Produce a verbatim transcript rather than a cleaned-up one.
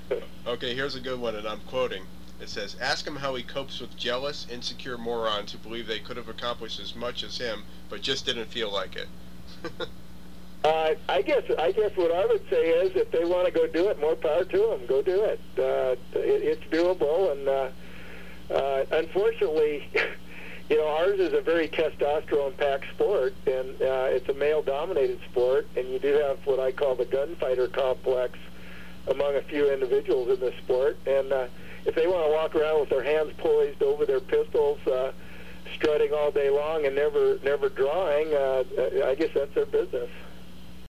Okay, here's a good one, and I'm quoting. It says, "Ask him how he copes with jealous, insecure morons who believe they could have accomplished as much as him, but just didn't feel like it." Uh, I guess I guess what I would say is, if they want to go do it, more power to them. Go do it. Uh, it it's doable, and uh, uh, unfortunately, you know, ours is a very testosterone-packed sport, and uh, it's a male-dominated sport, and you do have what I call the gunfighter complex among a few individuals in this sport. And uh, if they want to walk around with their hands poised over their pistols, uh, strutting all day long and never never drawing, uh, I guess that's their business.